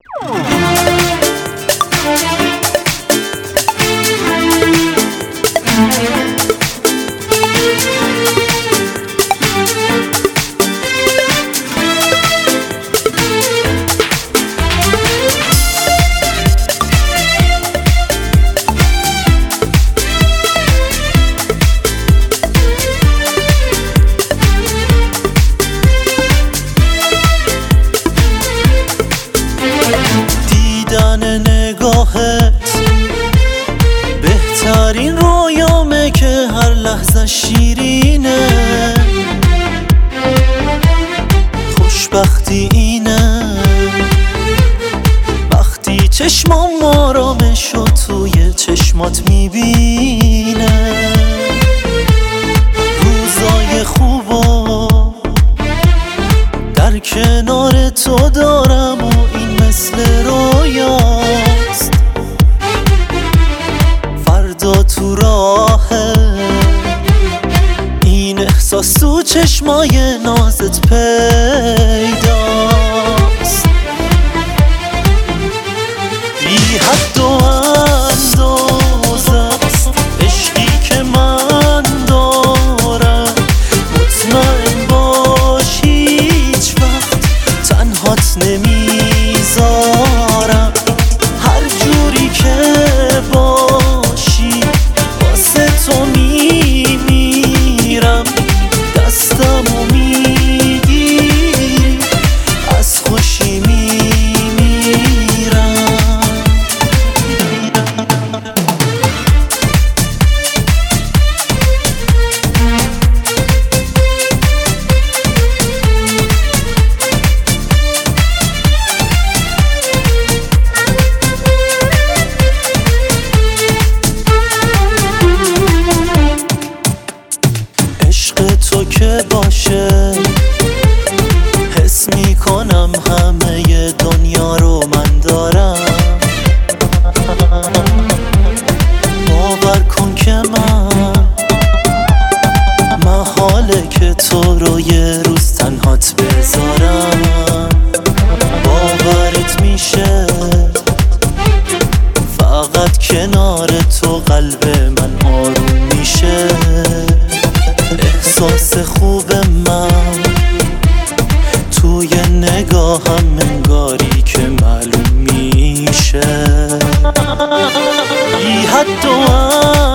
نگاهت بهترین رویامه که هر لحظه شیرینه، خوشبختی اینه وقتی چشمام آرامشو توی چشمات میبینه. روزای خوبو در کنار تو دارم و این مثل رویاست، فردا تو راهه این احساس تو چشمای نازت پیداست. بی حد و اندازه است عشقی که من دارم، مطمئن باش هیچ وقت تنهات نمیذارم. هر جوری که باشی واسه تو میمیرم، دستمو میگیری از خوشی میمیرم. عشق تو که باشه حس میکنم همه دنیا رو من دارم. باور کن که من محاله که تو رو یه روز تنهات بذارم. باورت میشه فقط کنار تو قلب من آروم میشه. احساس خوب من توی نگاهم انگاری که معلوم میشه. بی حد و